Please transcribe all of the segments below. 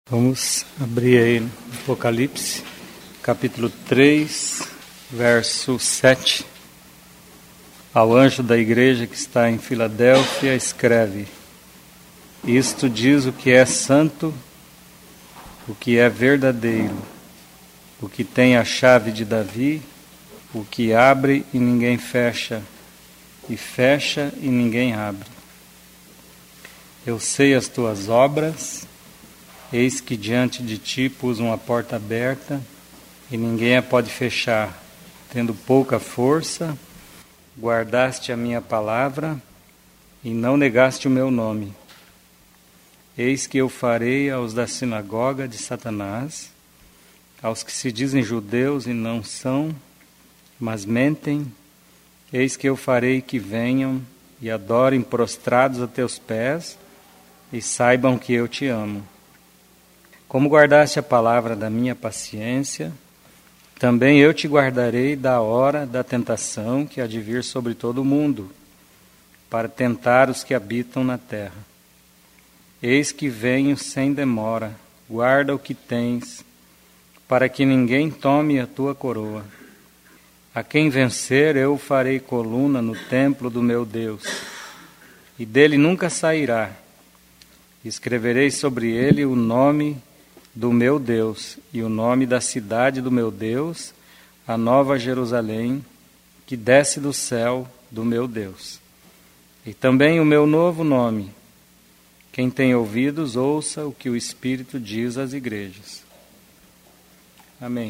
Vamos abrir aí no Apocalipse, capítulo 3, verso 7. Ao anjo da igreja que está em Filadélfia, escreve: Isto diz o que é santo, o que é verdadeiro, o que tem a chave de Davi, o que abre e ninguém fecha, e fecha e ninguém abre. Eu sei as tuas obras. Eis que diante de ti pus uma porta aberta, e ninguém a pode fechar. Tendo pouca força, guardaste a minha palavra, e não negaste o meu nome. Eis que eu farei aos da sinagoga de Satanás, aos que se dizem judeus e não são, mas mentem, eis que eu farei que venham e adorem prostrados a teus pés, e saibam que eu te amo. Como guardaste a palavra da minha paciência, também eu te guardarei da hora da tentação que há de vir sobre todo o mundo, para tentar os que habitam na terra. Eis que venho sem demora, guarda o que tens, para que ninguém tome a tua coroa. A quem vencer eu o farei coluna no templo do meu Deus, e dele nunca sairá. Escreverei sobre ele o nome do meu Deus, e o nome da cidade do meu Deus, a nova Jerusalém, que desce do céu do meu Deus. E também o meu novo nome. Quem tem ouvidos, ouça o que o Espírito diz às igrejas. Amém.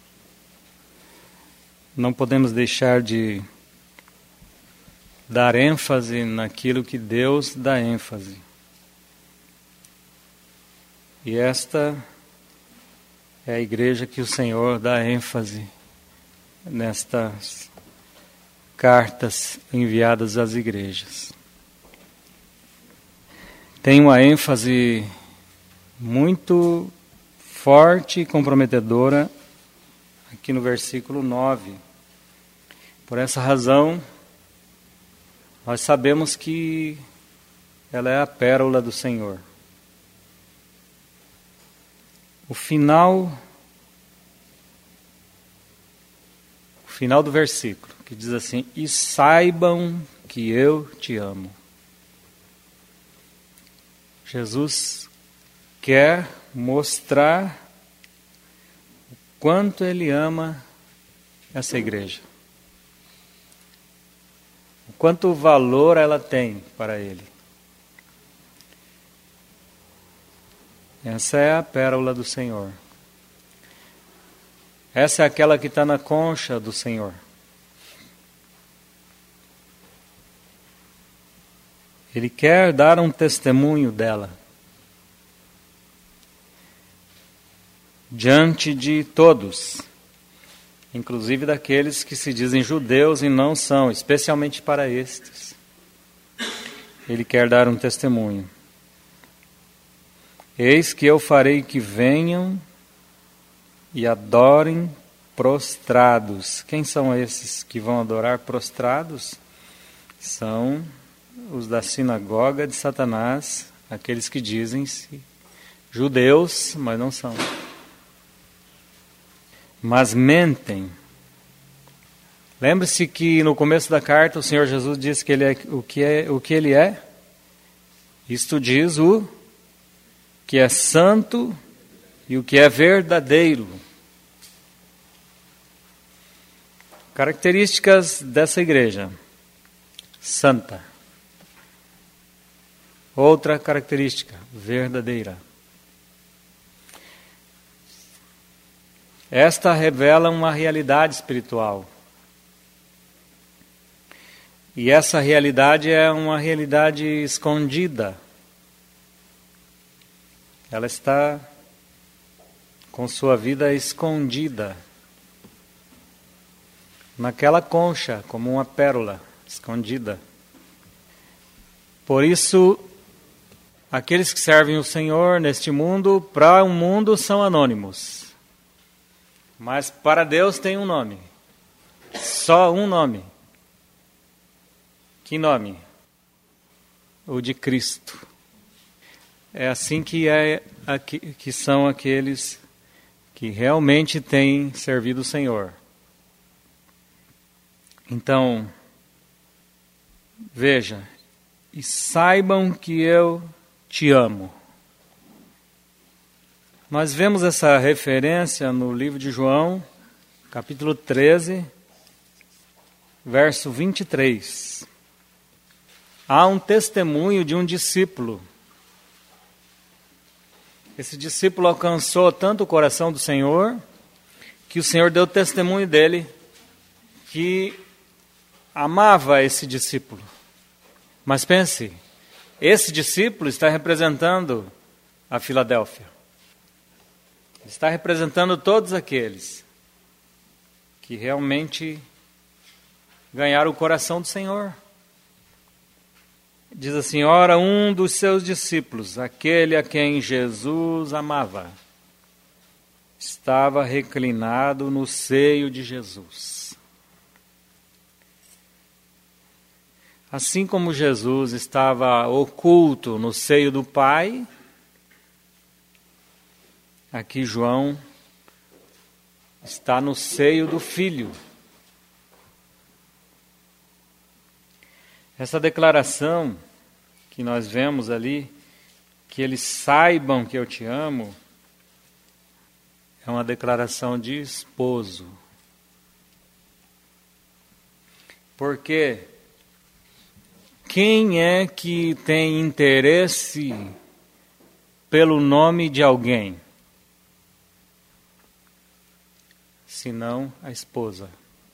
Não podemos deixar de dar ênfase naquilo que Deus dá ênfase. E esta é a igreja que o Senhor dá ênfase nestas cartas enviadas às igrejas. Tem uma ênfase muito forte e comprometedora aqui no versículo 9. Por essa razão, nós sabemos que ela é a pérola do Senhor. O final do versículo, que diz assim: e saibam que eu te amo. Jesus quer mostrar o quanto Ele ama essa igreja, o quanto valor ela tem para Ele. Essa é a pérola do Senhor. Essa é aquela que está na concha do Senhor. Ele quer dar um testemunho dela diante de todos, inclusive daqueles que se dizem judeus e não são, especialmente para estes. Ele quer dar um testemunho. Eis que eu farei que venham e adorem prostrados. Quem são esses que vão adorar prostrados? São os da sinagoga de Satanás, aqueles que dizem-se judeus, mas não são. Mas mentem. Lembre-se que no começo da carta o Senhor Jesus disse que Ele é o que Ele é. Isto diz o que é santo e o que é verdadeiro. Características dessa igreja: santa. Outra característica: verdadeira. Esta revela uma realidade espiritual. E essa realidade é uma realidade escondida. Ela está com sua vida escondida naquela concha, como uma pérola escondida. Por isso, aqueles que servem o Senhor neste mundo, para o mundo são anônimos. Mas para Deus tem um nome. Só um nome. Que nome? O de Cristo. é assim que são aqueles que realmente têm servido o Senhor. Então, veja, e saibam que eu te amo. Nós vemos essa referência no livro de João, capítulo 13, verso 23. Há um testemunho de um discípulo. Esse discípulo alcançou tanto o coração do Senhor, que o Senhor deu testemunho dele, que amava esse discípulo. Mas pense, esse discípulo está representando a Filadélfia. Está representando todos aqueles que realmente ganharam o coração do Senhor. Diz assim: ora, um dos seus discípulos, aquele a quem Jesus amava, estava reclinado no seio de Jesus. Assim como Jesus estava oculto no seio do Pai, aqui João está no seio do Filho. Essa declaração que nós vemos ali, que eles saibam que eu te amo, é uma declaração de esposo. Porque quem é que tem interesse pelo nome de alguém? Senão a esposa.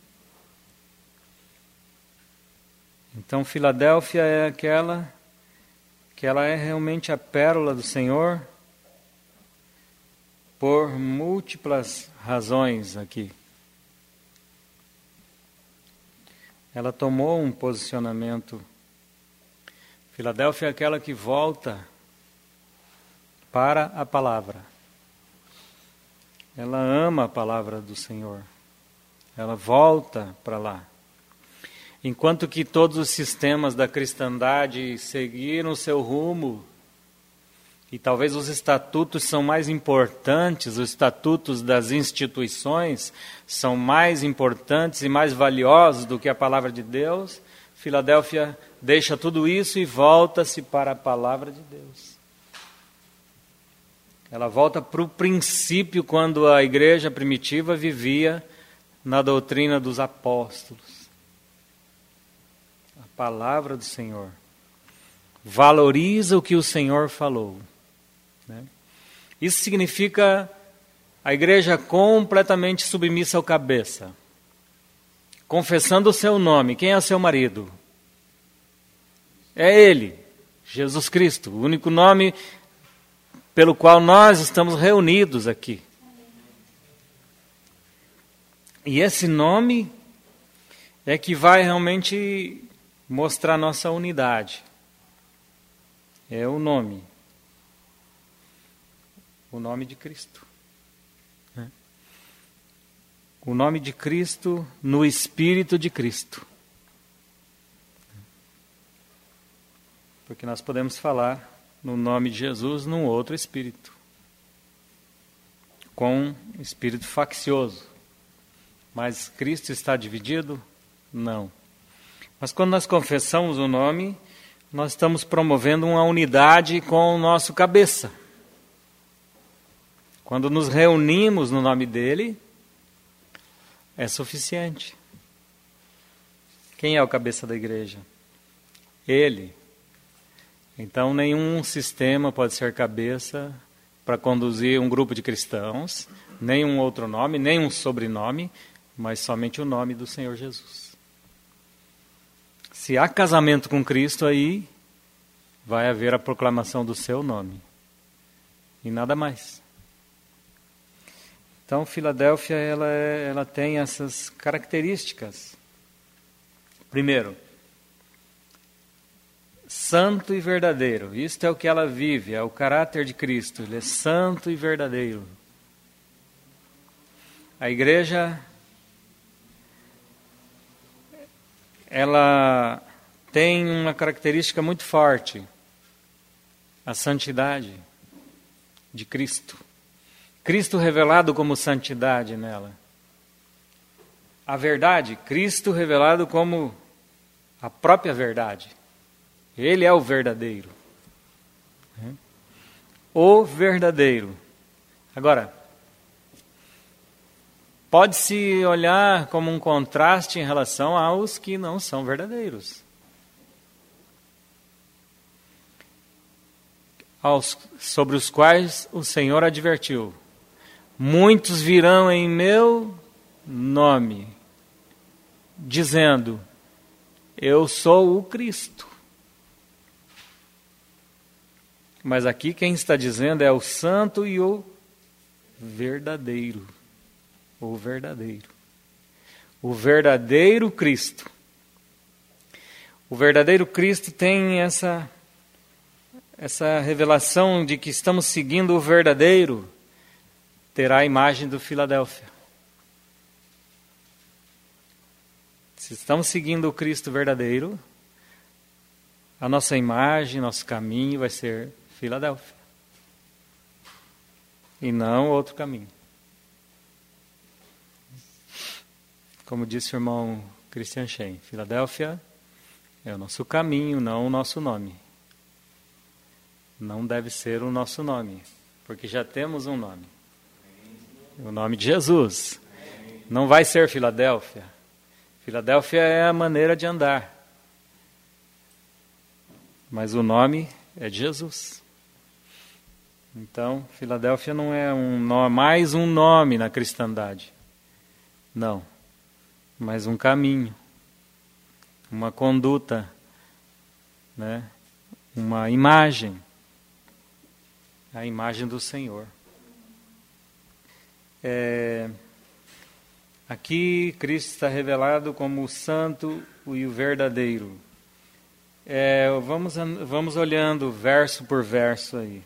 Então, Filadélfia é aquela que ela é realmente a pérola do Senhor por múltiplas razões aqui. Ela tomou um posicionamento. Filadélfia é aquela que volta para a palavra. Ela ama a palavra do Senhor. Ela volta para lá. Enquanto que todos os sistemas da cristandade seguiram o seu rumo, e talvez os estatutos são mais importantes, os estatutos das instituições são mais importantes e mais valiosos do que a palavra de Deus, Filadélfia deixa tudo isso e volta-se para a palavra de Deus. Ela volta para o princípio quando a igreja primitiva vivia na doutrina dos apóstolos. A palavra do Senhor. Valoriza o que o Senhor falou. Né? Isso significa a igreja completamente submissa ao cabeça. Confessando o seu nome. Quem é o seu marido? É Ele, Jesus Cristo, o único nome pelo qual nós estamos reunidos aqui. E esse nome é que vai realmente mostrar nossa unidade. É o nome de Cristo. O nome de Cristo no Espírito de Cristo. Porque nós podemos falar no nome de Jesus num outro espírito. Com espírito faccioso. Mas Cristo está dividido? Não. Mas quando nós confessamos o nome, nós estamos promovendo uma unidade com o nosso cabeça. Quando nos reunimos no nome dele, é suficiente. Quem é o cabeça da igreja? Ele. Então, nenhum sistema pode ser cabeça para conduzir um grupo de cristãos, nenhum outro nome, nenhum sobrenome, mas somente o nome do Senhor Jesus. Se há casamento com Cristo, aí vai haver a proclamação do seu nome. E nada mais. Então, Filadélfia, ela tem essas características. Primeiro, santo e verdadeiro. Isto é o que ela vive, é o caráter de Cristo. Ele é santo e verdadeiro. A igreja, ela tem uma característica muito forte. a santidade de Cristo. Cristo revelado como santidade nela. A verdade, Cristo revelado como a própria verdade. Ele é o verdadeiro. O verdadeiro. Agora, pode-se olhar como um contraste em relação aos que não são verdadeiros. Sobre os quais o Senhor advertiu: muitos virão em meu nome, dizendo: eu sou o Cristo. Mas aqui quem está dizendo é o santo e o verdadeiro. O verdadeiro. O verdadeiro Cristo. O verdadeiro Cristo tem essa revelação de que estamos seguindo o verdadeiro, terá a imagem do Filadélfia. Se estamos seguindo o Cristo verdadeiro, a nossa imagem, nosso caminho vai ser Filadélfia. E não outro caminho. Como disse o irmão Christian Shen, Filadélfia é o nosso caminho, não o nosso nome. Não deve ser o nosso nome, porque já temos um nome. O nome de Jesus. Não vai ser Filadélfia. Filadélfia é a maneira de andar. Mas o nome é de Jesus. Então, Filadélfia não é mais um nome na cristandade. Não. Mas um caminho. Uma conduta. Né? Uma imagem. A imagem do Senhor. Aqui Cristo está revelado como o santo e o verdadeiro. Vamos olhando verso por verso aí.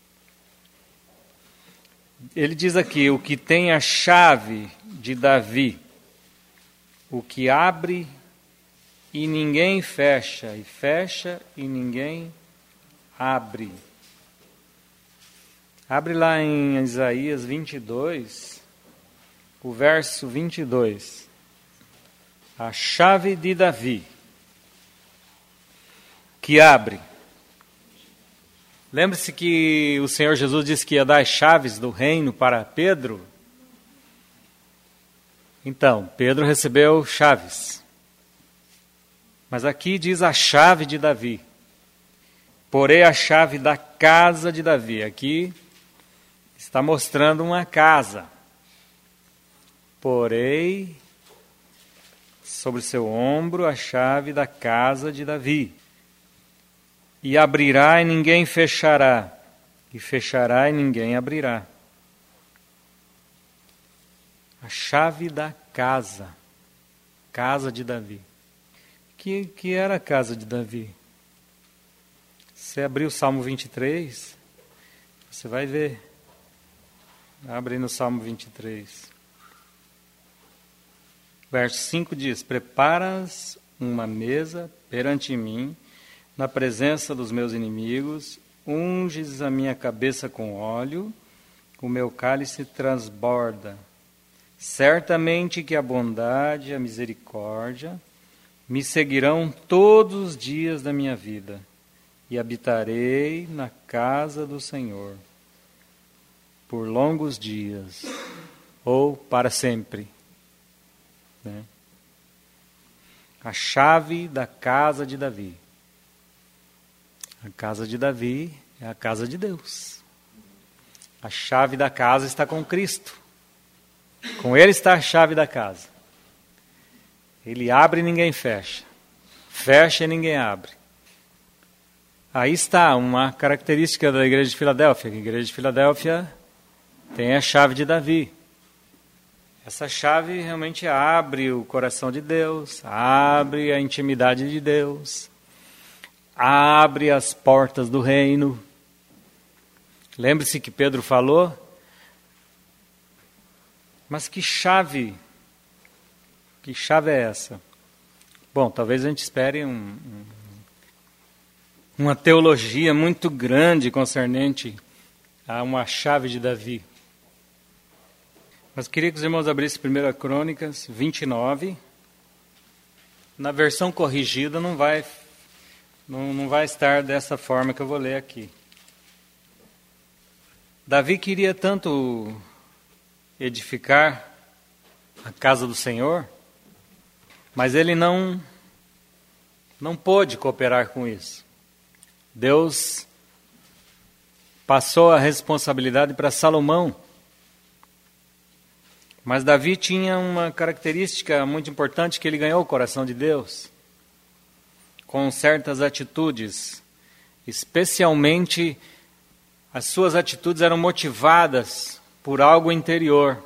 Ele diz aqui: o que tem a chave de Davi, o que abre e ninguém fecha, e fecha e ninguém abre. Abre lá em Isaías 22, o verso 22. A chave de Davi, que abre. Lembre-se que o Senhor Jesus disse que ia dar as chaves do reino para Pedro. Então, Pedro recebeu chaves. Mas aqui diz a chave de Davi. Porém, a chave da casa de Davi. Aqui está mostrando uma casa. Porém, sobre seu ombro, a chave da casa de Davi. E abrirá e ninguém fechará. E fechará e ninguém abrirá. A chave da casa. Casa de Davi. Que era a casa de Davi? Você abrir o Salmo 23, você vai ver. Abre no Salmo 23. Verso 5 diz: preparas uma mesa perante mim, na presença dos meus inimigos, unges a minha cabeça com óleo, o meu cálice transborda. Certamente que a bondade e a misericórdia me seguirão todos os dias da minha vida, e habitarei na casa do Senhor por longos dias, ou para sempre. Né? A chave da casa de Davi. A casa de Davi é a casa de Deus. A chave da casa está com Cristo. Com Ele está a chave da casa. Ele abre e ninguém fecha. Fecha e ninguém abre. Aí está uma característica da igreja de Filadélfia. A igreja de Filadélfia tem a chave de Davi. Essa chave realmente abre o coração de Deus, abre a intimidade de Deus, abre as portas do reino. Lembre-se que Pedro falou, mas que chave é essa? Bom, talvez a gente espere um uma teologia muito grande concernente a uma chave de Davi. Mas queria que os irmãos abrissem 1 Crônicas 29. Na versão corrigida não vai estar dessa forma que eu vou ler aqui. Davi queria tanto edificar a casa do Senhor, mas ele não pôde cooperar com isso. Deus passou a responsabilidade para Salomão. Mas Davi tinha uma característica muito importante, que ele ganhou o coração de Deus com certas atitudes. Especialmente, as suas atitudes eram motivadas por algo interior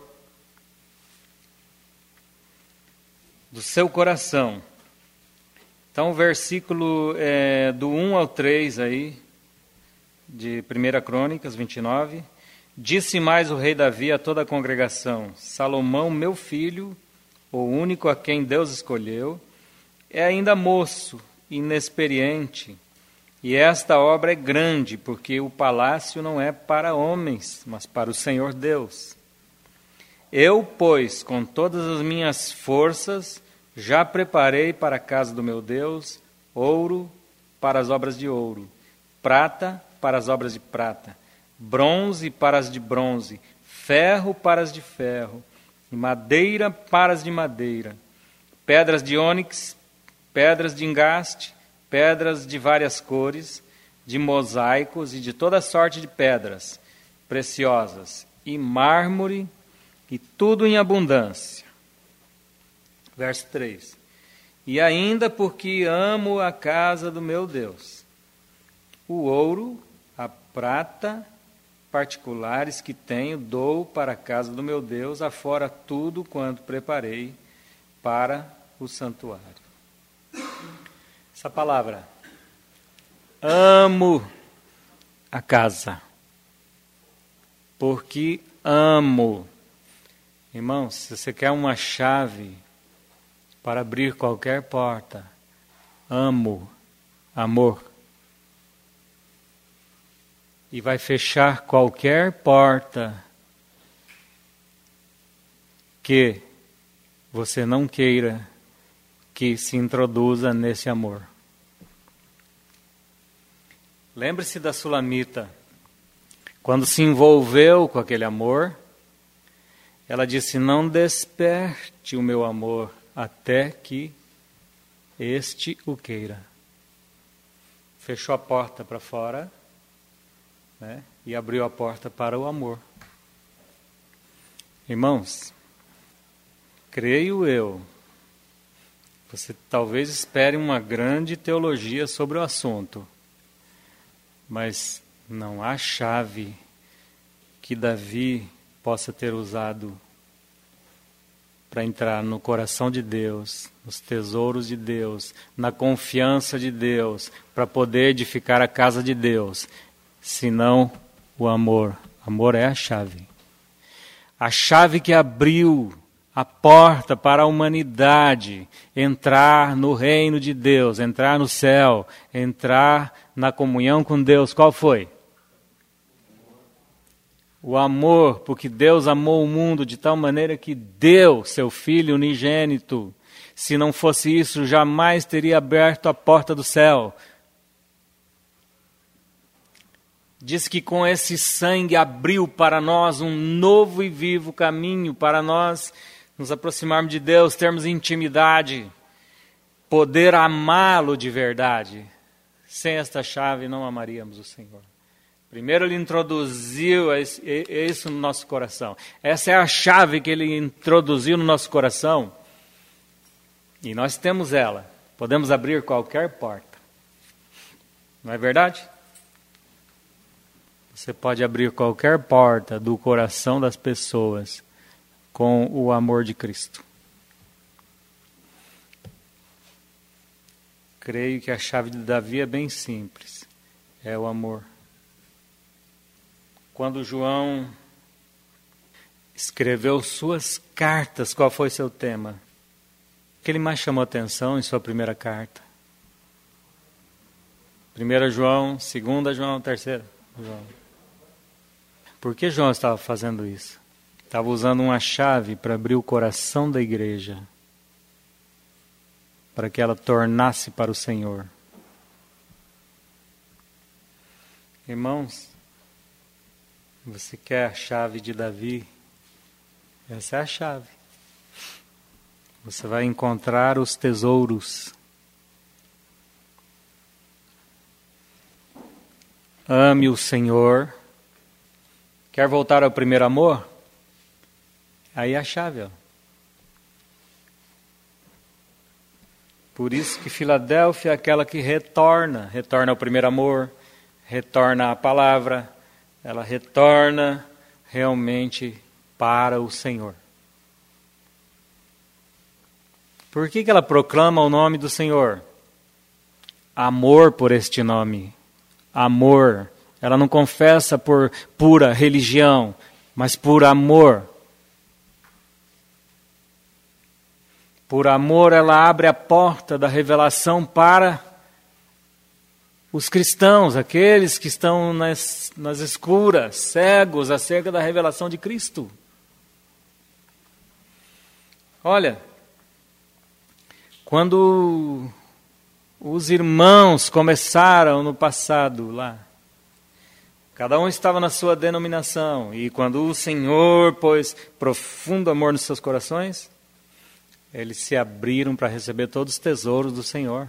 do seu coração. Então, o versículo do 1 ao 3 aí, de 1 Crônicas 29... Disse mais o rei Davi a toda a congregação: Salomão, meu filho, o único a quem Deus escolheu, é ainda moço, inexperiente, e esta obra é grande, porque o palácio não é para homens, mas para o Senhor Deus. Eu, pois, com todas as minhas forças, já preparei para a casa do meu Deus ouro para as obras de ouro, prata para as obras de prata, bronze para as de bronze, ferro para as de ferro, e madeira para as de madeira, pedras de ônix, pedras de engaste, pedras de várias cores, de mosaicos e de toda sorte de pedras preciosas, e mármore, e tudo em abundância. Verso 3. E ainda porque amo a casa do meu Deus, o ouro, a prata particulares que tenho, dou para a casa do meu Deus, afora tudo quanto preparei para o santuário. Essa palavra, amo a casa, porque amo. Irmãos, se você quer uma chave para abrir qualquer porta, amo, amor. E vai fechar qualquer porta que você não queira que se introduza nesse amor. Lembre-se da Sulamita. Quando se envolveu com aquele amor, ela disse: não desperte o meu amor até que este o queira. Fechou a porta para fora, né? E abriu a porta para o amor. Irmãos, creio eu, você talvez espere uma grande teologia sobre o assunto, mas não há chave que Davi possa ter usado para entrar no coração de Deus, nos tesouros de Deus, na confiança de Deus, para poder edificar a casa de Deus, senão o amor. Amor é a chave. A chave que abriu a porta para a humanidade entrar no reino de Deus, entrar no céu, entrar na comunhão com Deus. Qual foi? O amor, porque Deus amou o mundo de tal maneira que deu seu Filho unigênito. Se não fosse isso, jamais teria aberto a porta do céu. Diz que com esse sangue abriu para nós um novo e vivo caminho, para nós nos aproximarmos de Deus, termos intimidade, poder amá-lo de verdade. Sem esta chave não amaríamos o Senhor. Primeiro Ele introduziu isso no nosso coração. Essa é a chave que Ele introduziu no nosso coração. E nós temos ela. Podemos abrir qualquer porta. Não é verdade? Você pode abrir qualquer porta do coração das pessoas com o amor de Cristo. Creio que a chave de Davi é bem simples. É o amor. Quando João escreveu suas cartas, qual foi seu tema? O que ele mais chamou atenção em sua primeira carta? 1 João, 2 João, 3 João. Por que João estava fazendo isso? Estava usando uma chave para abrir o coração da igreja, para que ela tornasse para o Senhor. Irmãos, você quer a chave de Davi? Essa é a chave. Você vai encontrar os tesouros. Ame o Senhor. Quer voltar ao primeiro amor? Aí é a chave, ó. Por isso que Filadélfia é aquela que retorna ao primeiro amor, retorna à palavra, ela retorna realmente para o Senhor. Por que ela proclama o nome do Senhor? Amor por este nome. Amor. Ela não confessa por pura religião, mas por amor. Por amor, ela abre a porta da revelação para os cristãos, aqueles que estão nas escuras, cegos acerca da revelação de Cristo. Olha, quando os irmãos começaram no passado lá, cada um estava na sua denominação, e quando o Senhor pôs profundo amor nos seus corações, eles se abriram para receber todos os tesouros do Senhor.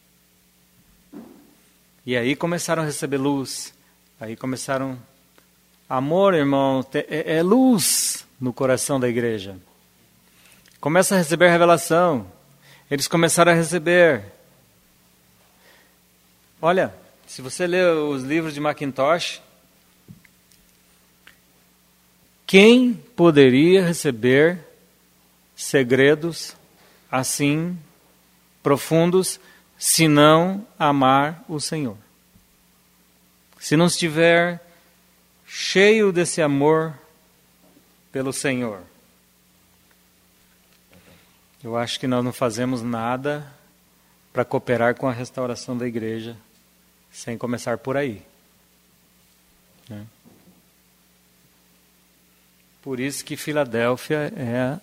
E aí começaram a receber luz. Aí começaram... Amor, irmão, é luz no coração da igreja. Começa a receber revelação. Eles começaram a receber. Olha, se você ler os livros de Macintosh, quem poderia receber segredos assim profundos se não amar o Senhor? Se não estiver cheio desse amor pelo Senhor. Eu acho que nós não fazemos nada para cooperar com a restauração da igreja sem começar por aí. Né? Por isso que Filadélfia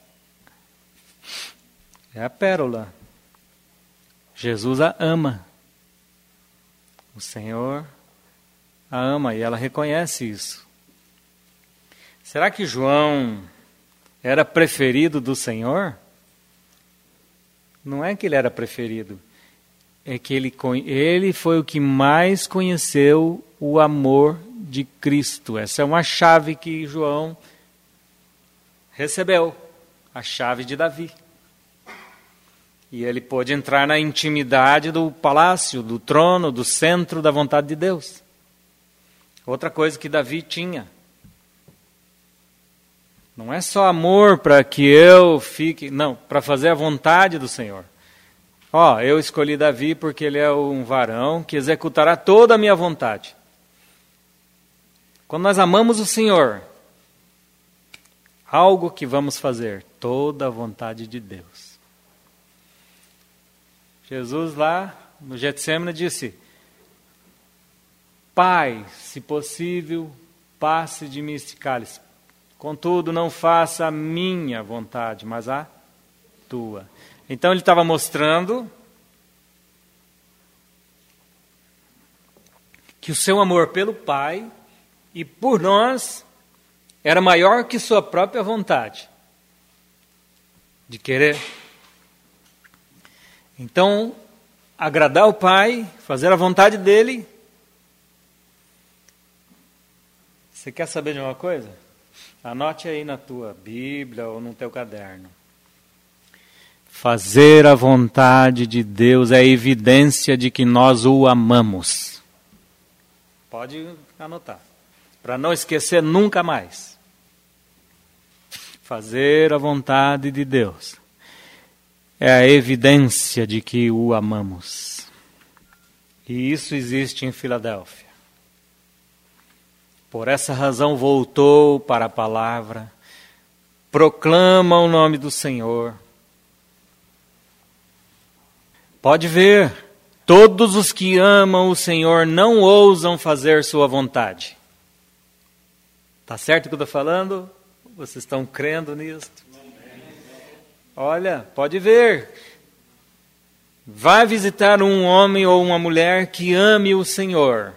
é a pérola. Jesus a ama. O Senhor a ama e ela reconhece isso. Será que João era preferido do Senhor? Não é que ele era preferido. É que ele foi o que mais conheceu o amor de Cristo. Essa é uma chave que João recebeu. A chave de Davi. E ele pôde entrar na intimidade do palácio, do trono, do centro da vontade de Deus. Outra coisa que Davi tinha. Não é só amor para que eu fique... Não, para fazer a vontade do Senhor. Eu escolhi Davi porque ele é um varão que executará toda a minha vontade. Quando nós amamos o Senhor, algo que vamos fazer, toda a vontade de Deus. Jesus lá no Getsêmani disse: Pai, se possível, passe de mim este cálice. Contudo, não faça a minha vontade, mas a tua. Então ele estava mostrando que o seu amor pelo Pai e por nós era maior que sua própria vontade de querer. Então, agradar o Pai, fazer a vontade dele. Você quer saber de uma coisa? Anote aí na tua Bíblia ou no teu caderno. Fazer a vontade de Deus é evidência de que nós o amamos. Pode anotar, para não esquecer nunca mais. Fazer a vontade de Deus é a evidência de que o amamos. E isso existe em Filadélfia. Por essa razão voltou para a palavra, proclama o nome do Senhor. Pode ver, todos os que amam o Senhor não ousam fazer sua vontade. Está certo o que eu estou falando? Vocês estão crendo nisso? Olha, pode ver. Vai visitar um homem ou uma mulher que ame o Senhor.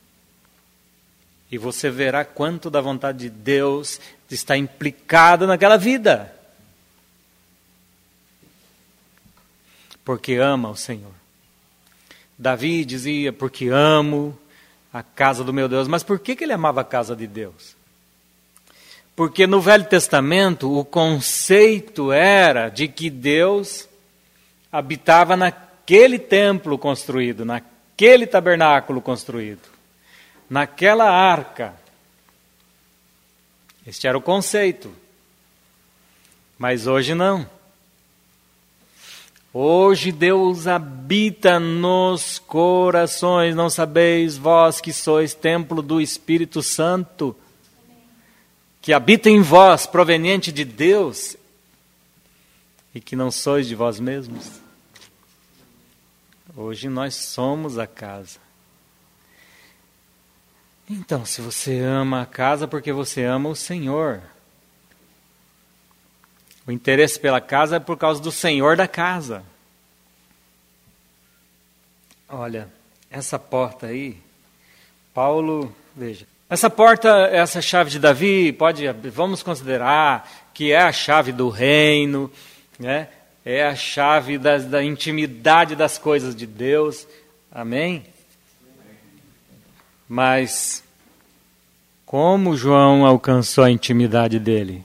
E você verá quanto da vontade de Deus está implicado naquela vida. Porque ama o Senhor. Davi dizia, porque amo a casa do meu Deus. Mas por que ele amava a casa de Deus? Porque no Velho Testamento o conceito era de que Deus habitava naquele templo construído, naquele tabernáculo construído, naquela arca. Este era o conceito. Mas hoje não. Hoje Deus habita nos corações. Não sabeis vós que sois templo do Espírito Santo, que habita em vós, proveniente de Deus, e que não sois de vós mesmos? Hoje nós somos a casa. Então, se você ama a casa, porque você ama o Senhor. O interesse pela casa é por causa do Senhor da casa. Olha, essa porta aí, Paulo, veja. Essa porta, essa chave de Davi, vamos considerar que é a chave do reino, né? É a chave da intimidade das coisas de Deus. Amém? Mas como João alcançou a intimidade dele?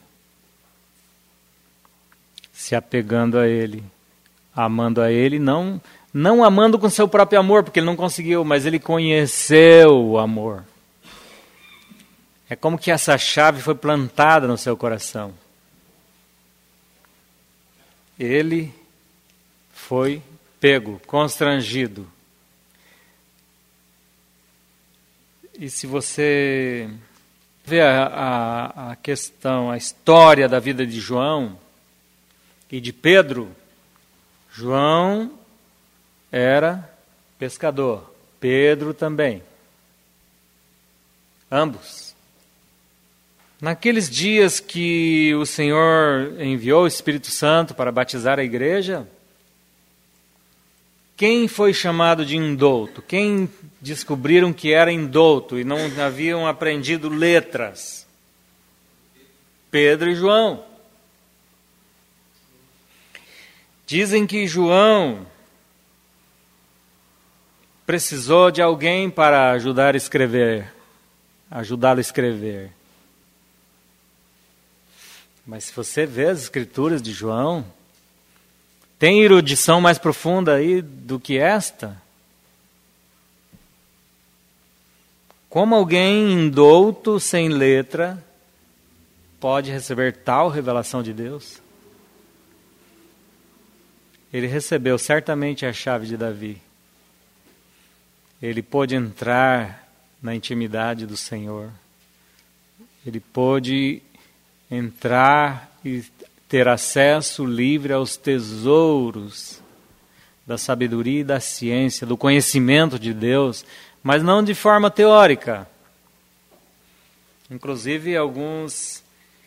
Se apegando a ele, amando a ele, não amando com seu próprio amor, porque ele não conseguiu, mas ele conheceu o amor. É como que essa chave foi plantada no seu coração. Ele foi pego, constrangido. E se você vê a questão, a história da vida de João e de Pedro, João era pescador, Pedro também. Ambos. Naqueles dias que o Senhor enviou o Espírito Santo para batizar a igreja, quem foi chamado de indouto? Quem descobriram que era indouto e não haviam aprendido letras? Pedro e João. Dizem que João precisou de alguém para ajudá-lo a escrever. Mas se você vê as escrituras de João, tem erudição mais profunda aí do que esta? Como alguém indouto, sem letra, pode receber tal revelação de Deus? Ele recebeu certamente a chave de Davi. Ele pôde entrar na intimidade do Senhor. Ele pôde entrar e ter acesso livre aos tesouros da sabedoria e da ciência, do conhecimento de Deus, mas não de forma teórica. Inclusive, alguns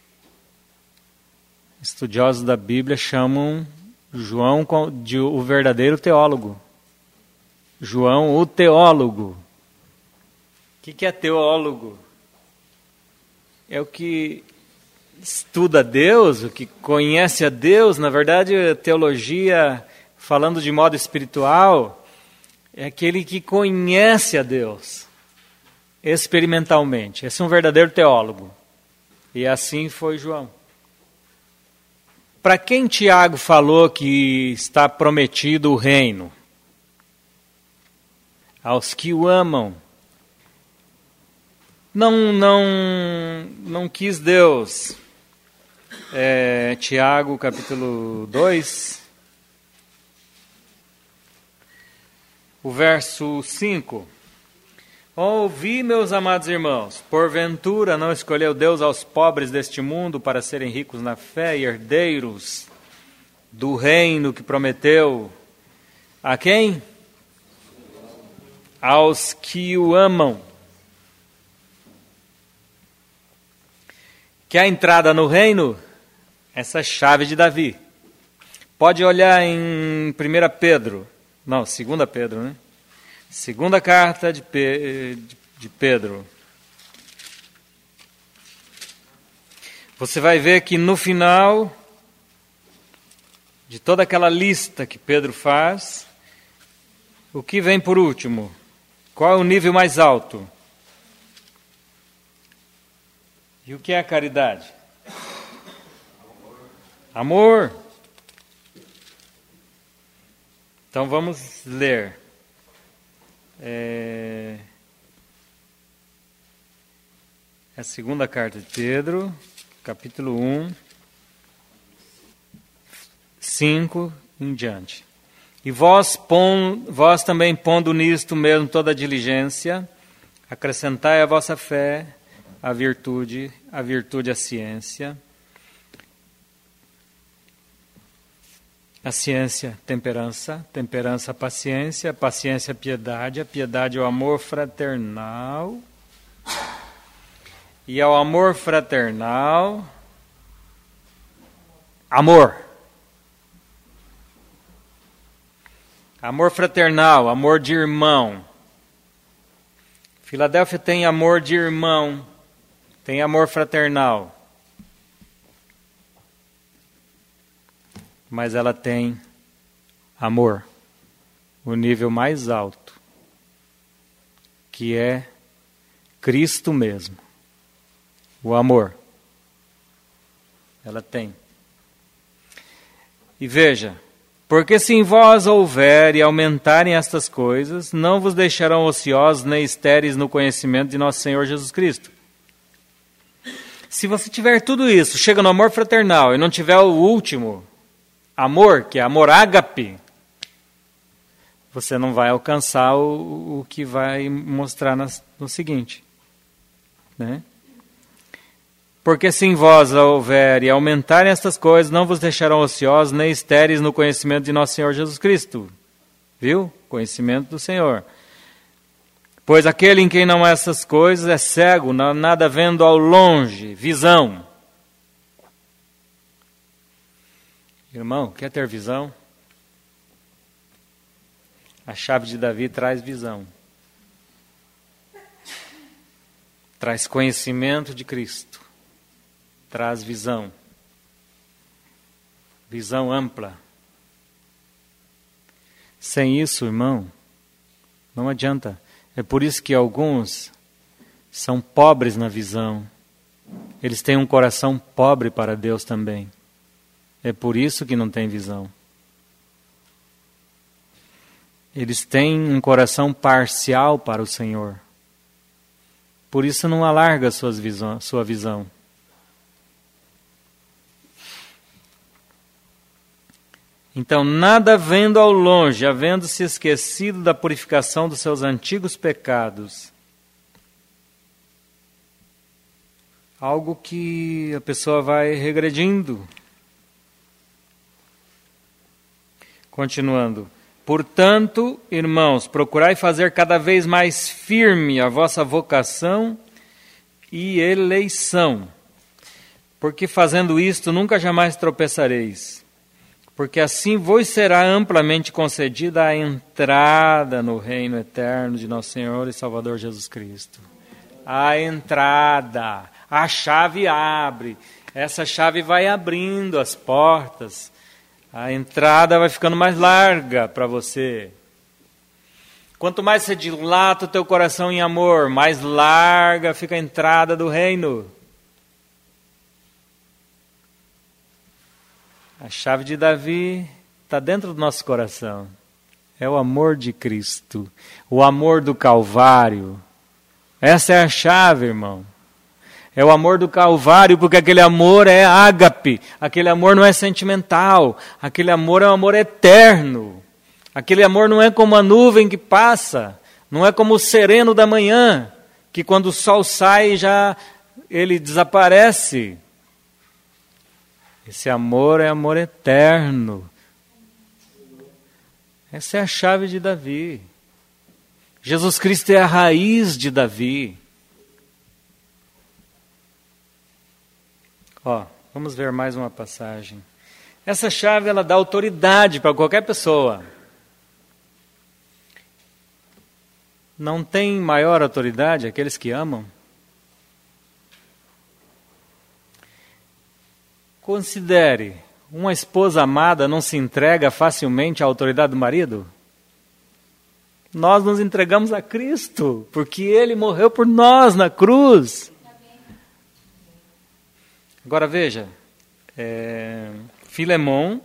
estudiosos da Bíblia chamam João de o verdadeiro teólogo. João, o teólogo. O que é teólogo? É o que estuda Deus, o que conhece a Deus. Na verdade, a teologia, falando de modo espiritual, é aquele que conhece a Deus experimentalmente. Esse é um verdadeiro teólogo. E assim foi João. Para quem Tiago falou que está prometido o reino? Aos que o amam. Não quis Deus. Tiago, capítulo 2, o verso 5. Ouvi, meus amados irmãos, porventura não escolheu Deus aos pobres deste mundo para serem ricos na fé e herdeiros do reino que prometeu a quem? aos que o amam. Quer a entrada no reino? Essa chave de Davi. Pode olhar em 1 Pedro, não, 2 Pedro, né? Segunda carta de Pedro. Você vai ver que no final de toda aquela lista que Pedro faz, o que vem por último? Qual é o nível mais alto? E o que é a caridade? Amor. Então vamos ler. A segunda carta de Pedro, capítulo 1, 5 em diante. E vós também pondo nisto mesmo toda a diligência, acrescentai à vossa fé a virtude a ciência, a ciência temperança, temperança a paciência a piedade, a piedade o amor fraternal, e ao amor fraternal, amor. Amor fraternal, amor de irmão. Filadélfia tem amor de irmão, tem amor fraternal. Mas ela tem amor, o nível mais alto, que é Cristo mesmo. O amor. Ela tem. E veja, porque se em vós houver e aumentarem estas coisas, não vos deixarão ociosos nem estéreis no conhecimento de nosso Senhor Jesus Cristo. Se você tiver tudo isso, chega no amor fraternal e não tiver o último amor, que é amor ágape, você não vai alcançar o que vai mostrar no seguinte, né? Porque se em vós houver e aumentarem estas coisas, não vos deixarão ociosos nem estéreis no conhecimento de nosso Senhor Jesus Cristo. Viu? Conhecimento do Senhor. Pois aquele em quem não há essas coisas é cego, nada vendo ao longe, visão. Irmão, quer ter visão? A chave de Davi traz visão. Traz conhecimento de Cristo. Traz visão. Visão ampla. Sem isso, irmão, não adianta. É por isso que alguns são pobres na visão. Eles têm um coração pobre para Deus também. É por isso que não tem visão. Eles têm um coração parcial para o Senhor. Por isso não alarga sua visão. Então, nada vendo ao longe, havendo-se esquecido da purificação dos seus antigos pecados. Algo que a pessoa vai regredindo. Continuando. Portanto, irmãos, procurai fazer cada vez mais firme a vossa vocação e eleição, porque fazendo isto nunca jamais tropeçareis. Porque assim vos será amplamente concedida a entrada no reino eterno de nosso Senhor e Salvador Jesus Cristo. A entrada, a chave abre, essa chave vai abrindo as portas, a entrada vai ficando mais larga para você. Quanto mais você dilata o teu coração em amor, mais larga fica a entrada do reino. A chave de Davi está dentro do nosso coração. É o amor de Cristo. O amor do Calvário. Essa é a chave, irmão. É o amor do Calvário, porque aquele amor é ágape. Aquele amor não é sentimental. Aquele amor é um amor eterno. Aquele amor não é como a nuvem que passa. Não é como o sereno da manhã, que quando o sol sai já ele desaparece. Esse amor é amor eterno. Essa é a chave de Davi. Jesus Cristo é a raiz de Davi. Vamos ver mais uma passagem. Essa chave, ela dá autoridade para qualquer pessoa. Não tem maior autoridade aqueles que amam? Considere, uma esposa amada não se entrega facilmente à autoridade do marido? Nós nos entregamos a Cristo, porque Ele morreu por nós na cruz. Agora veja, Filemão,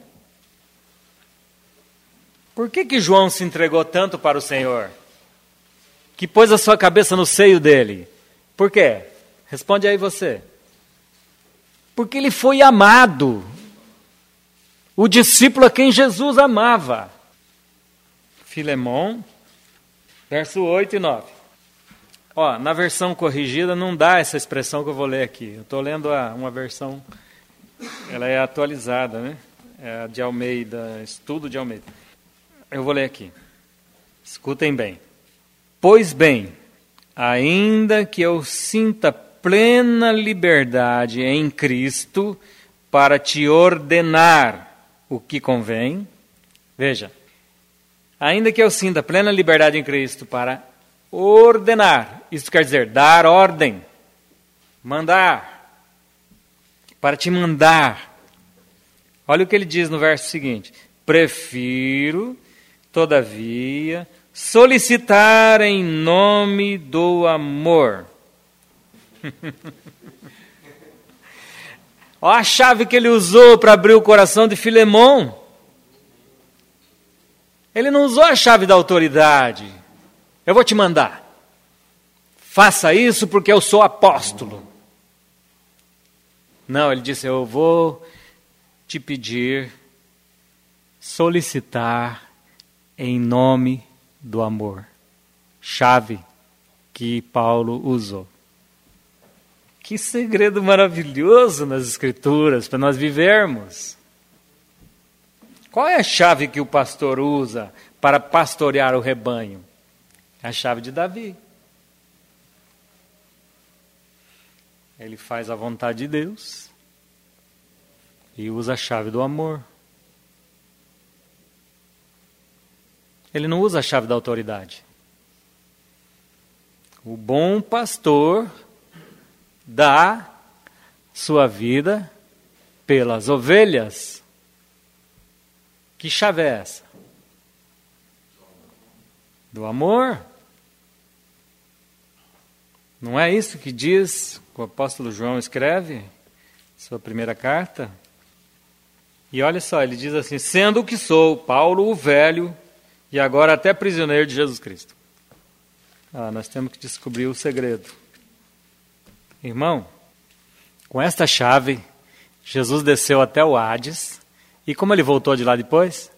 por que João se entregou tanto para o Senhor? Que pôs a sua cabeça no seio dele? Por quê? Responde aí você. Porque ele foi amado. O discípulo a quem Jesus amava. Filemão, verso 8 e 9. Na versão corrigida não dá essa expressão que eu vou ler aqui. Eu estou lendo uma versão, ela é atualizada, né? É a de Almeida, Estudo de Almeida. Eu vou ler aqui. Escutem bem. Pois bem, ainda que eu sinta plena liberdade em Cristo para te ordenar o que convém. Veja, ainda que eu sinta plena liberdade em Cristo para ordenar, isso quer dizer dar ordem, mandar, para te mandar. Olha o que ele diz no verso seguinte: prefiro, todavia, solicitar em nome do amor. Olha a chave que ele usou para abrir o coração de Filemão. Ele não usou a chave da autoridade. Eu vou te mandar. Faça isso porque eu sou apóstolo. Não, ele disse, eu vou te pedir, solicitar em nome do amor. Chave que Paulo usou. Que segredo maravilhoso nas Escrituras para nós vivermos. Qual é a chave que o pastor usa para pastorear o rebanho? É a chave de Davi. Ele faz a vontade de Deus e usa a chave do amor. Ele não usa a chave da autoridade. O bom pastor dá sua vida pelas ovelhas. Que chave é essa? Do amor. Não é isso que diz o apóstolo João escreve, sua primeira carta? E olha só, ele diz assim, sendo o que sou, Paulo o velho, e agora até prisioneiro de Jesus Cristo. Nós temos que descobrir o segredo. Irmão, com esta chave, Jesus desceu até o Hades, e como ele voltou de lá depois?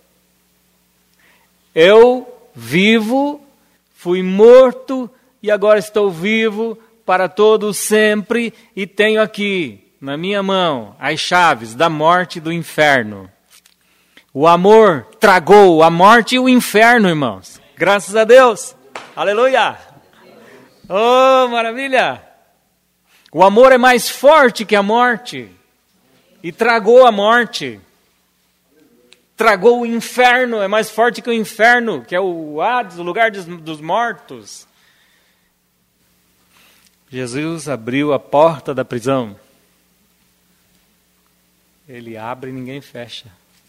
Eu vivo, fui morto, e agora estou vivo para todo sempre, e tenho aqui, na minha mão, as chaves da morte e do inferno. O amor tragou a morte e o inferno, irmãos. Graças a Deus. Aleluia. Oh, maravilha. O amor é mais forte que a morte. E tragou a morte. Tragou o inferno, é mais forte que o inferno, que é o Hades, o lugar dos mortos. Jesus abriu a porta da prisão. Ele abre e ninguém fecha.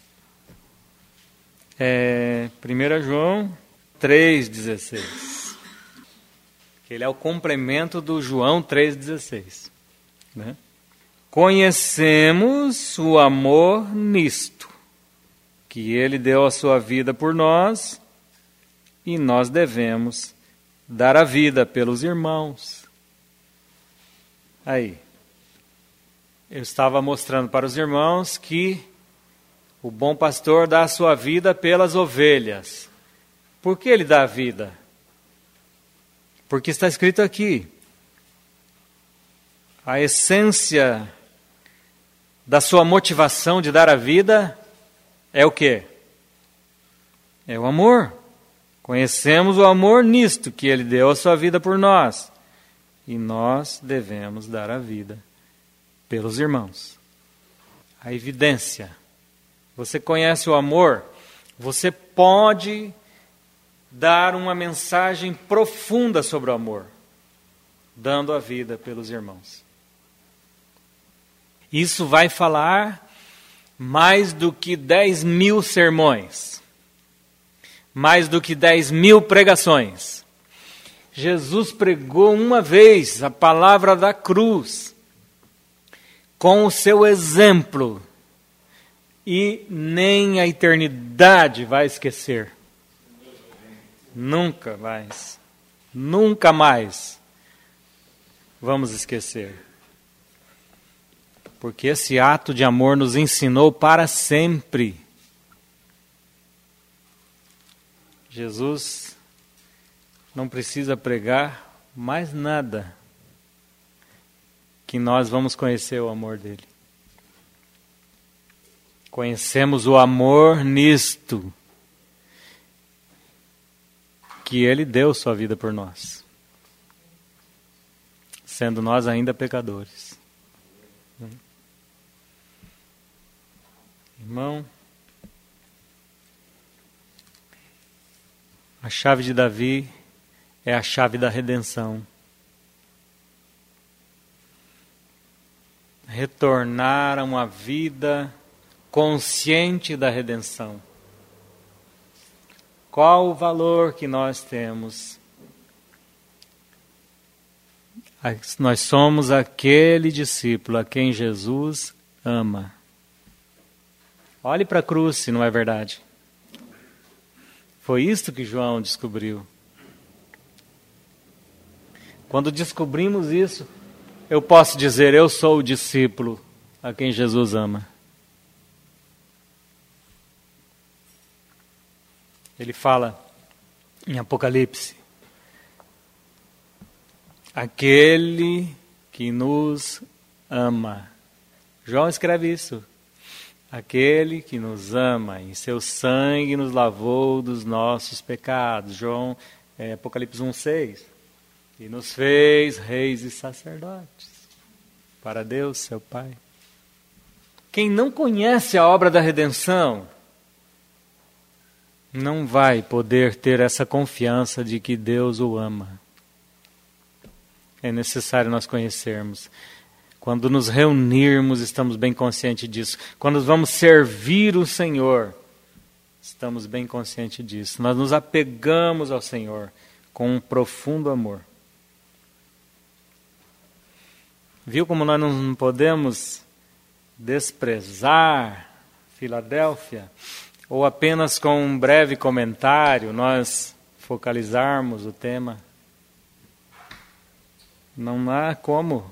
1 João 3,16. Ele é o complemento do João 3,16. Né? Conhecemos o amor nisto, que ele deu a sua vida por nós, e nós devemos dar a vida pelos irmãos. Aí, eu estava mostrando para os irmãos que o bom pastor dá a sua vida pelas ovelhas. Por que ele dá a vida? Porque está escrito aqui, a essência da sua motivação de dar a vida é o quê? É o amor. Conhecemos o amor nisto, que Ele deu a sua vida por nós. E nós devemos dar a vida pelos irmãos. A evidência. Você conhece o amor? Você pode dar uma mensagem profunda sobre o amor, dando a vida pelos irmãos. Isso vai falar mais do que 10.000 sermões, mais do que 10.000 pregações. Jesus pregou uma vez a palavra da cruz, com o seu exemplo, e nem a eternidade vai esquecer. Nunca mais. Nunca mais vamos esquecer. Porque esse ato de amor nos ensinou para sempre. Jesus não precisa pregar mais nada, que nós vamos conhecer o amor dele. Conhecemos o amor nisto, que ele deu sua vida por nós, sendo nós ainda pecadores. Irmão, a chave de Davi é a chave da redenção. Retornar a uma vida consciente da redenção. Qual o valor que nós temos? Nós somos aquele discípulo a quem Jesus ama. Olhe para a cruz, se não é verdade. Foi isto que João descobriu. Quando descobrimos isso, eu posso dizer, eu sou o discípulo a quem Jesus ama. Ele fala em Apocalipse, aquele que nos ama. João escreve isso. Aquele que nos ama, em seu sangue nos lavou dos nossos pecados. Apocalipse 1:6. E nos fez reis e sacerdotes para Deus, seu Pai. Quem não conhece a obra da redenção não vai poder ter essa confiança de que Deus o ama. É necessário nós conhecermos. Quando nos reunirmos, estamos bem conscientes disso. Quando vamos servir o Senhor, estamos bem conscientes disso. Nós nos apegamos ao Senhor com um profundo amor. Viu como nós não podemos desprezar Filadélfia? Ou apenas com um breve comentário nós focalizarmos o tema? Não há como.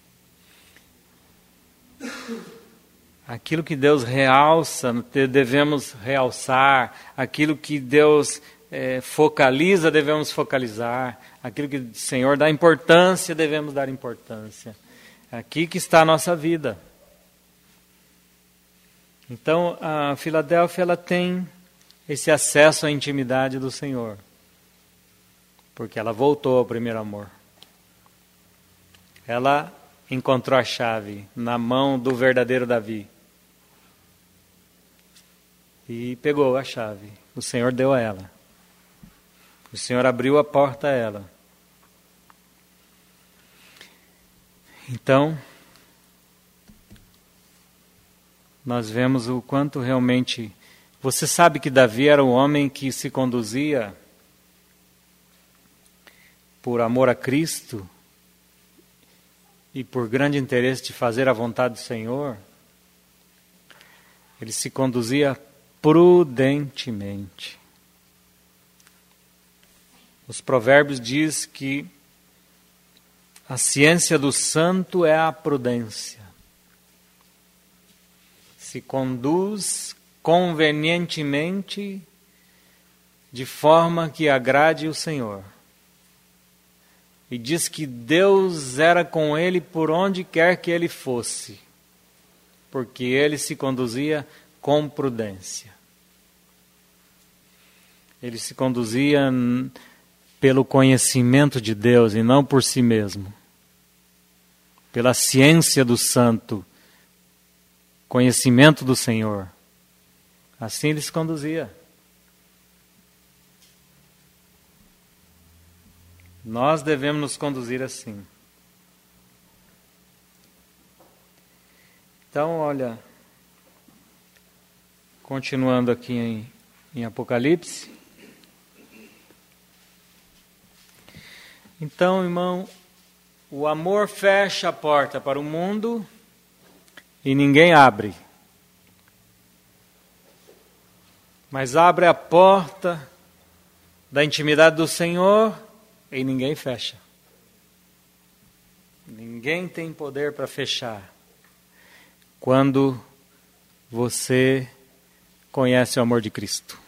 Aquilo que Deus realça, devemos realçar. Aquilo que Deus focaliza, devemos focalizar. Aquilo que o Senhor dá importância, devemos dar importância. Aqui que está a nossa vida. Então, a Filadélfia, ela tem esse acesso à intimidade do Senhor. Porque ela voltou ao primeiro amor. Ela encontrou a chave na mão do verdadeiro Davi. E pegou a chave. O Senhor deu a ela. O Senhor abriu a porta a ela. Então, nós vemos o quanto realmente... Você sabe que Davi era um homem que se conduzia por amor a Cristo e por grande interesse de fazer a vontade do Senhor. Ele se conduzia prudentemente. Os provérbios diz que a ciência do santo é a prudência. Se conduz convenientemente de forma que agrade o Senhor. E diz que Deus era com ele por onde quer que ele fosse, porque ele se conduzia com prudência. Ele se conduzia pelo conhecimento de Deus e não por si mesmo. Pela ciência do santo, conhecimento do Senhor. Assim ele se conduzia. Nós devemos nos conduzir assim. Então, olha, continuando aqui em Apocalipse. Então, irmão, o amor fecha a porta para o mundo e ninguém abre. Mas abre a porta da intimidade do Senhor e ninguém fecha. Ninguém tem poder para fechar. Quando você conhece o amor de Cristo.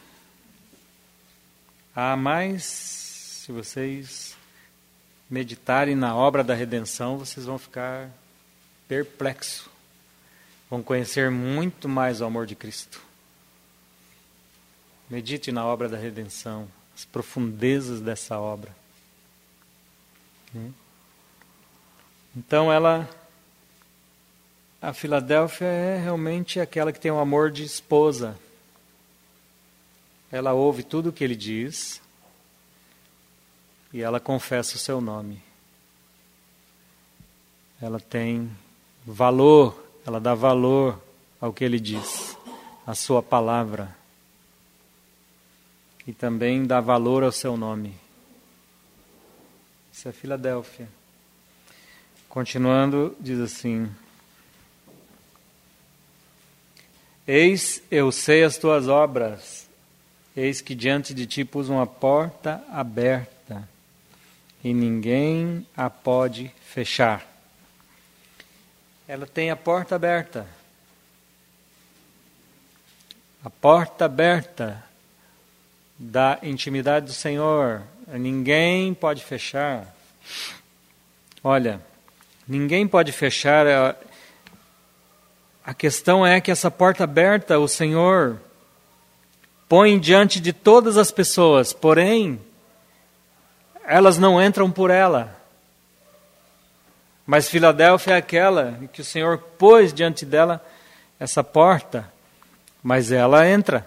Mas se vocês meditarem na obra da redenção, vocês vão ficar perplexos. Vão conhecer muito mais o amor de Cristo. Medite na obra da redenção, as profundezas dessa obra. Então a Filadélfia é realmente aquela que tem um amor de esposa. Ela ouve tudo o que ele diz e ela confessa o seu nome. Ela tem valor, ela dá valor ao que ele diz, à sua palavra. E também dá valor ao seu nome. Isso é Filadélfia. Continuando, diz assim: Eis, eu sei as tuas obras, eis que diante de ti pus uma porta aberta, e ninguém a pode fechar. Ela tem a porta aberta. A porta aberta da intimidade do Senhor. Ninguém pode fechar. Olha, ninguém pode fechar. A questão é que essa porta aberta o Senhor põe diante de todas as pessoas, porém, elas não entram por ela. Mas Filadélfia é aquela que o Senhor pôs diante dela essa porta, mas ela entra.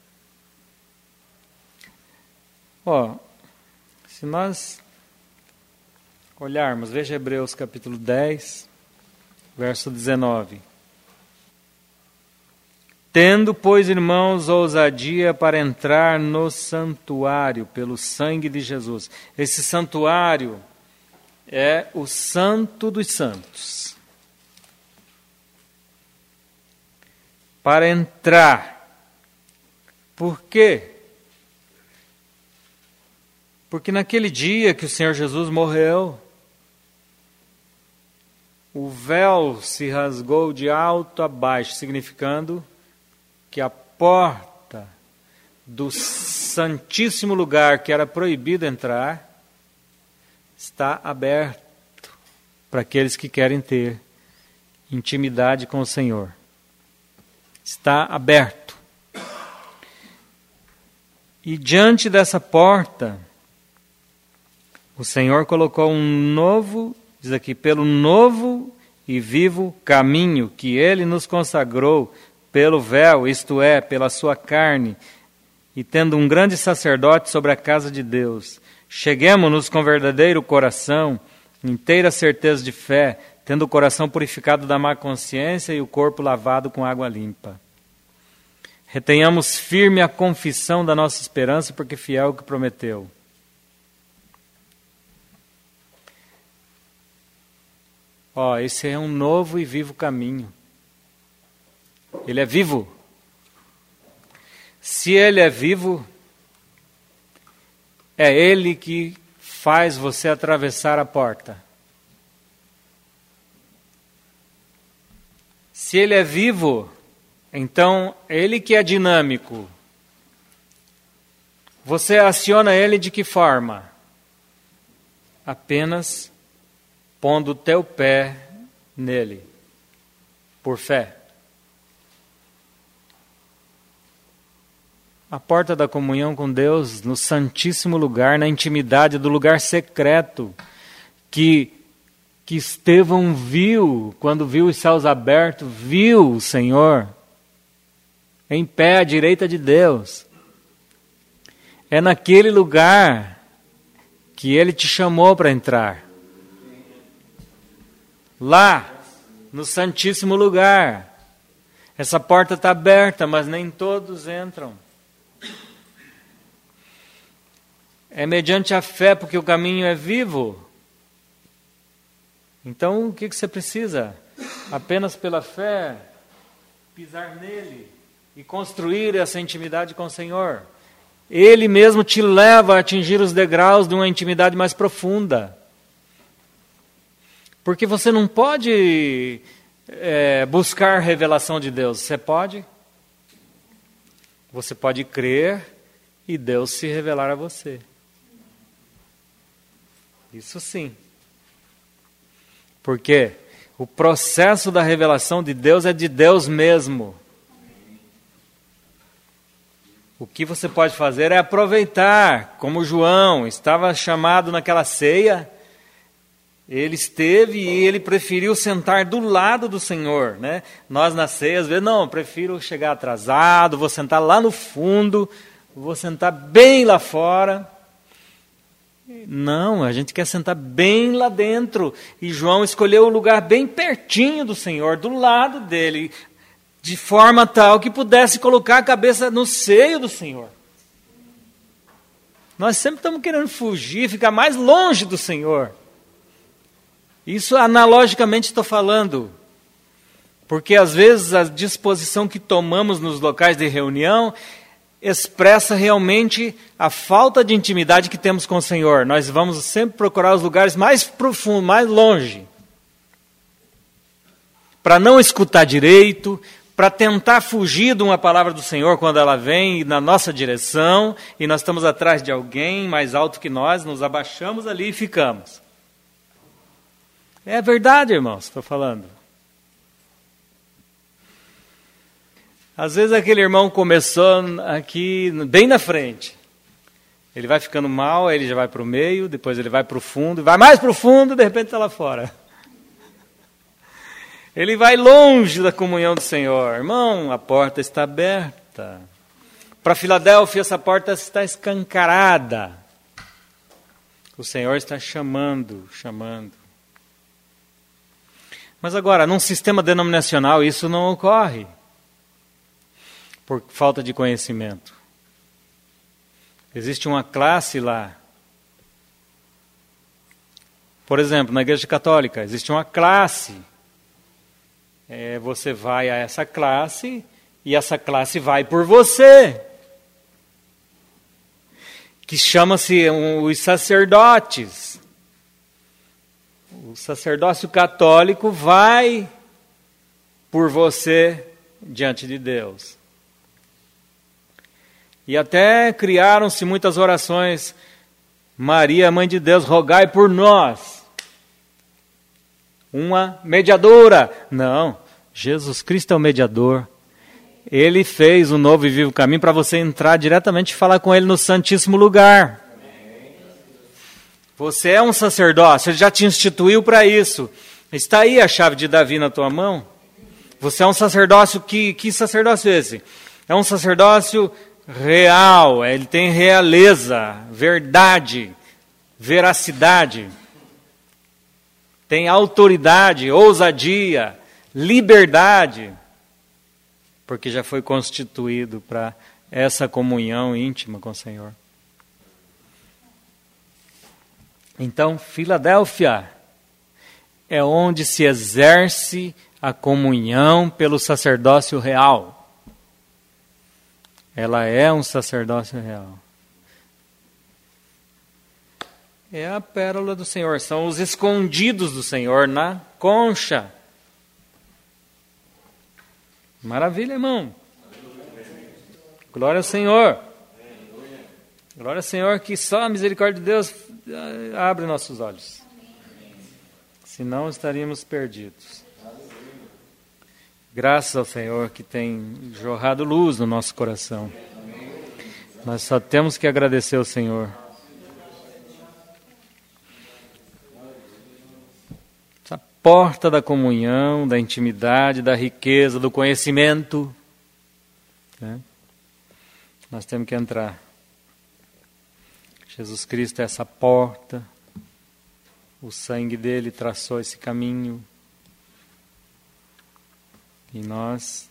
Se nós olharmos, veja Hebreus capítulo 10, verso 19. Tendo, pois, irmãos, ousadia para entrar no santuário pelo sangue de Jesus. Esse santuário é o Santo dos Santos. Para entrar. Por quê? Porque naquele dia que o Senhor Jesus morreu, o véu se rasgou de alto a baixo, significando que a porta do santíssimo lugar que era proibido entrar está aberto para aqueles que querem ter intimidade com o Senhor. Está aberto. E diante dessa porta, o Senhor colocou um novo, diz aqui, pelo novo e vivo caminho que Ele nos consagrou pelo véu, isto é, pela sua carne, e tendo um grande sacerdote sobre a casa de Deus, cheguemo-nos com verdadeiro coração, inteira certeza de fé, tendo o coração purificado da má consciência e o corpo lavado com água limpa. Retenhamos firme a confissão da nossa esperança, porque fiel é o que prometeu. Esse é um novo e vivo caminho. Ele é vivo. Se ele é vivo, é ele que faz você atravessar a porta. Se ele é vivo, então ele que é dinâmico. Você aciona ele de que forma? Apenas pondo o teu pé nele, por fé. a porta da comunhão com Deus, no santíssimo lugar, na intimidade do lugar secreto, que Estevão viu, quando viu os céus abertos, viu o Senhor em pé à direita de Deus. É naquele lugar que Ele te chamou para entrar. Lá, no santíssimo lugar. Essa porta está aberta, mas nem todos entram. É mediante a fé, porque o caminho é vivo. Então, o que você precisa? Apenas pela fé, pisar nele e construir essa intimidade com o Senhor. Ele mesmo te leva a atingir os degraus de uma intimidade mais profunda. Porque você não pode buscar revelação de Deus. Você pode? Você pode crer e Deus se revelar a você. Isso sim. Porque o processo da revelação de Deus é de Deus mesmo. O que você pode fazer é aproveitar, como João estava chamado naquela ceia, ele esteve e ele preferiu sentar do lado do Senhor, né? Nós na ceia, às vezes, não, prefiro chegar atrasado, vou sentar lá no fundo, vou sentar bem lá fora. Não, a gente quer sentar bem lá dentro. E João escolheu o lugar bem pertinho do Senhor, do lado dele, de forma tal que pudesse colocar a cabeça no seio do Senhor. Nós sempre estamos querendo fugir, ficar mais longe do Senhor. Isso analogicamente estou falando. Porque às vezes a disposição que tomamos nos locais de reunião expressa realmente a falta de intimidade que temos com o Senhor. Nós vamos sempre procurar os lugares mais profundos, mais longe, para não escutar direito, para tentar fugir de uma palavra do Senhor quando ela vem na nossa direção, e nós estamos atrás de alguém mais alto que nós, nos abaixamos ali e ficamos. É verdade, irmãos, estou falando. Às vezes aquele irmão começou aqui bem na frente. Ele vai ficando mal, aí ele já vai para o meio, depois ele vai para o fundo, vai mais para o fundo, de repente está lá fora. Ele vai longe da comunhão do Senhor. Irmão, a porta está aberta. Para Filadélfia, essa porta está escancarada. O Senhor está chamando. Mas agora, num sistema denominacional, isso não ocorre. Por falta de conhecimento. Existe uma classe lá. Por exemplo, na Igreja Católica, existe uma classe. Você vai a essa classe e essa classe vai por você. Que chama-se os sacerdotes. O sacerdócio católico vai por você diante de Deus. E até criaram-se muitas orações. Maria, Mãe de Deus, rogai por nós. Uma mediadora. Não, Jesus Cristo é o mediador. Ele fez um novo e vivo caminho para você entrar diretamente e falar com Ele no Santíssimo Lugar. Você é um sacerdócio, Ele já te instituiu para isso. Está aí a chave de Davi na tua mão. Você é um sacerdócio, que sacerdócio é esse? É um sacerdócio real, ele tem realeza, verdade, veracidade, tem autoridade, ousadia, liberdade, porque já foi constituído para essa comunhão íntima com o Senhor. Então, Filadélfia é onde se exerce a comunhão pelo sacerdócio real. Ela é um sacerdócio real. É a pérola do Senhor. São os escondidos do Senhor na concha. Maravilha, irmão. Glória ao Senhor. Glória ao Senhor, que só a misericórdia de Deus abre nossos olhos. Senão estaríamos perdidos. Graças ao Senhor que tem jorrado luz no nosso coração. Nós só temos que agradecer ao Senhor. Essa porta da comunhão, da intimidade, da riqueza, do conhecimento, né? Nós temos que entrar. Jesus Cristo é essa porta. O sangue dele traçou esse caminho. E nós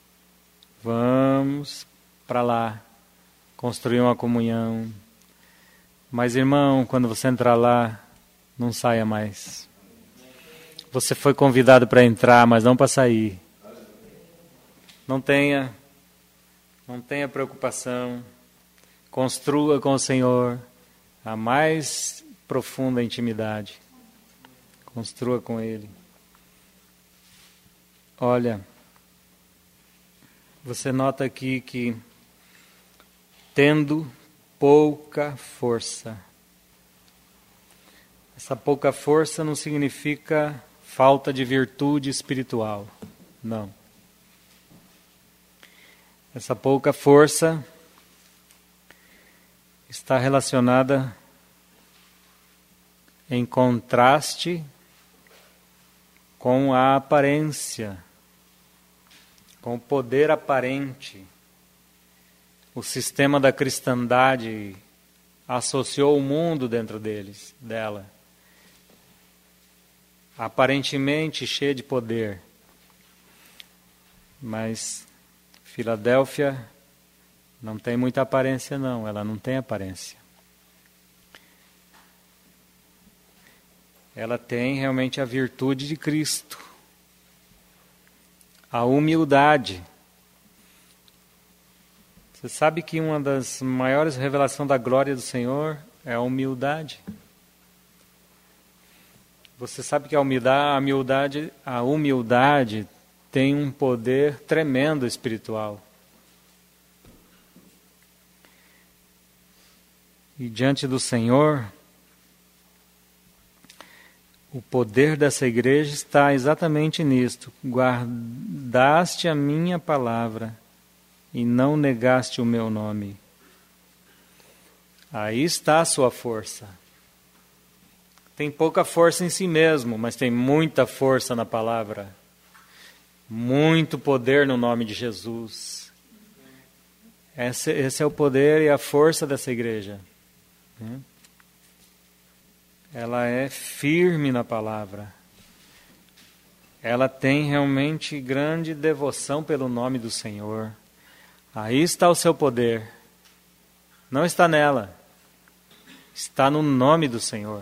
vamos para lá, construir uma comunhão. Mas, irmão, quando você entrar lá, não saia mais. Você foi convidado para entrar, mas não para sair. Não tenha preocupação. Construa com o Senhor a mais profunda intimidade. Construa com Ele. Olha, você nota aqui que tendo pouca força. Essa pouca força não significa falta de virtude espiritual. Não. Essa pouca força está relacionada em contraste com a aparência, com o poder aparente. O sistema da cristandade associou o mundo dentro dela. Aparentemente cheia de poder. Mas Filadélfia não tem muita aparência, não. Ela não tem aparência. Ela tem realmente a virtude de Cristo. A humildade. Você sabe que uma das maiores revelações da glória do Senhor é a humildade. Você sabe que a humildade tem um poder tremendo espiritual. E diante do Senhor, o poder dessa igreja está exatamente nisto. Guardaste a minha palavra e não negaste o meu nome. Aí está a sua força. Tem pouca força em si mesmo, mas tem muita força na palavra. Muito poder no nome de Jesus. Esse é o poder e a força dessa igreja. Ela é firme na palavra. Ela tem realmente grande devoção pelo nome do Senhor. Aí está o seu poder. Não está nela. Está no nome do Senhor.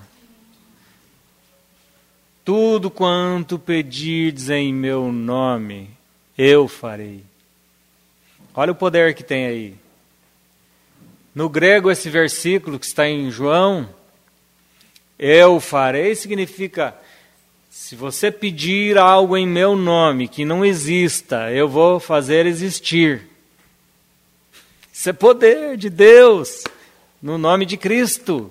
Tudo quanto pedirdes em meu nome, eu farei. Olha o poder que tem aí. No grego, esse versículo que está em João, eu farei, significa, se você pedir algo em meu nome que não exista, eu vou fazer existir. Isso é poder de Deus, no nome de Cristo.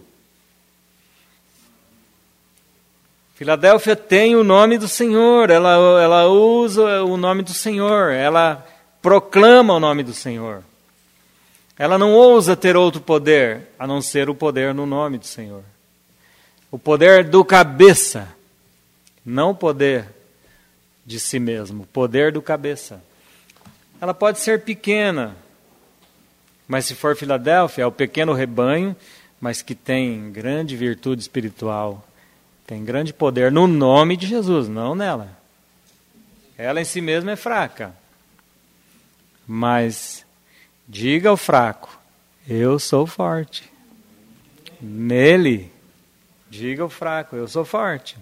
Filadélfia tem o nome do Senhor, ela usa o nome do Senhor, ela proclama o nome do Senhor. Ela não ousa ter outro poder, a não ser o poder no nome do Senhor. O poder do cabeça, não o poder de si mesmo, o poder do cabeça. Ela pode ser pequena, mas se for Filadélfia, é o pequeno rebanho, mas que tem grande virtude espiritual. Tem grande poder no nome de Jesus, não nela. Ela em si mesma é fraca. Mas diga ao fraco, eu sou forte. Nele, diga ao fraco, eu sou forte.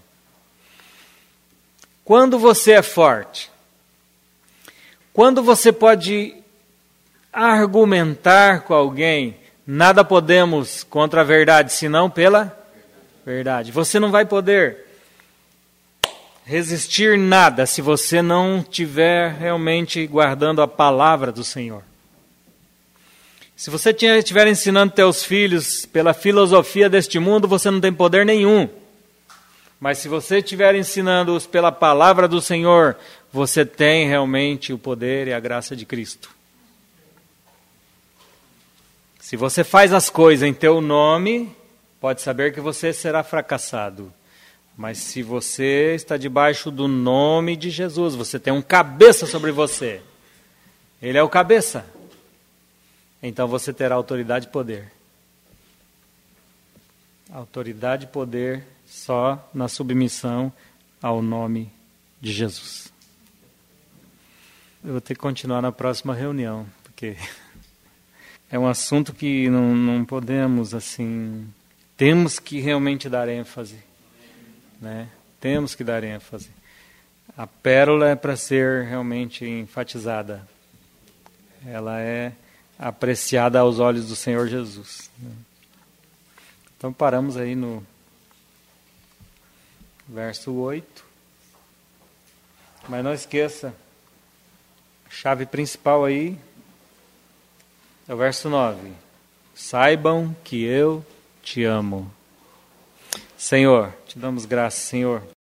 Quando você é forte? Quando você pode argumentar com alguém, nada podemos contra a verdade, senão pela verdade. Você não vai poder resistir nada se você não estiver realmente guardando a palavra do Senhor. Se você estiver ensinando teus filhos pela filosofia deste mundo, você não tem poder nenhum. Mas se você estiver ensinando-os pela palavra do Senhor, você tem realmente o poder e a graça de Cristo. Se você faz as coisas em teu nome, pode saber que você será fracassado. Mas se você está debaixo do nome de Jesus, você tem um cabeça sobre você. Ele é o cabeça. Então você terá autoridade e poder. Autoridade e poder só na submissão ao nome de Jesus. Eu vou ter que continuar na próxima reunião, porque é um assunto que não podemos, assim... Temos que realmente dar ênfase. Né? Temos que dar ênfase. A pérola é para ser realmente enfatizada. Ela é apreciada aos olhos do Senhor Jesus. Então paramos aí no verso 8. Mas não esqueça, a chave principal aí é o verso 9. Saibam que eu te amo. Senhor, te damos graças, Senhor.